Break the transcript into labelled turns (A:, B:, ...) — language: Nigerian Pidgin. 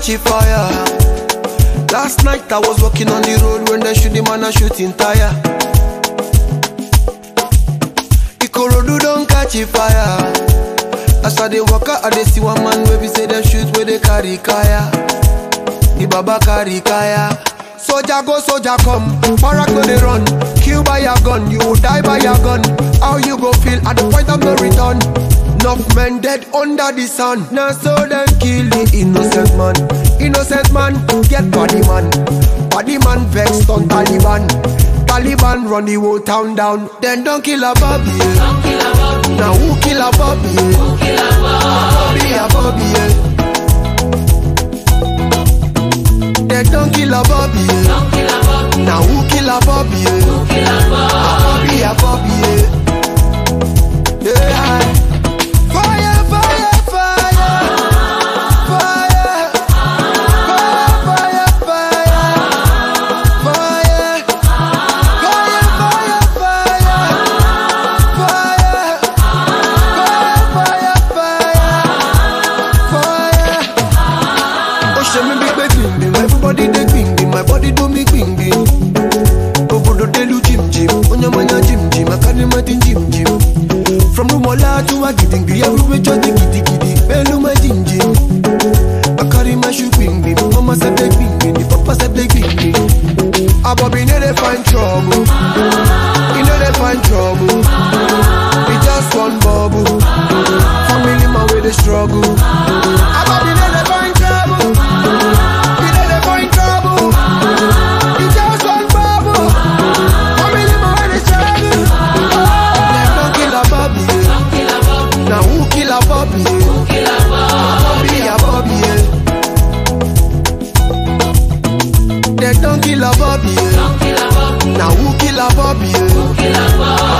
A: catch a fire. Last night I was walking on the road when they shoot the man a shooting tire. Ikorodu don't catch a fire. As I dey walk out, I dey see one man where we say them shoot where they carry kaya. The baba carry kaya. Soldier go, soldier come, Barack no dey run. Kill by your gun, you will die by your gun. How you go feel at the point of no return? Enough men dead under the sun. Now so them kill the innocent man. Innocent man, get body man. Body man vexed on Taliban. Taliban run the whole town down. Then don't kill a Bobby. Now who kill a Bobby? A Bobby. Then don't kill a Bobby. Now who kill a Bobby? A Bobby. Yeah. Fire, fire, fire. Fire. Fire, fire, fire. Fire. Fire, fire, fire. Fire. Fire, fire, fire. Oh, show me big bing bing. Everybody they bing bing. My body do me bing bing. Obodo they do jim jim. Onya manya jim jim. I carry my thing jim jim. From Rumola to Agidingbi, everywhere just the giddy giddy. Bellu my jim jim. I carry my shoe bing bing. Mama said they bing bing. The papa said they bing bing. A Bobby know they find trouble. He know they find trouble. He just one bubble. Family man where they struggle. A Bobby know they find trouble. He know they find trouble. He just one bubble. Family man where they struggle. Them don't kill a Bobby. Now who kill a Bobby? A Bobby. They don't kill a Bobby. Now who kill a Bobby?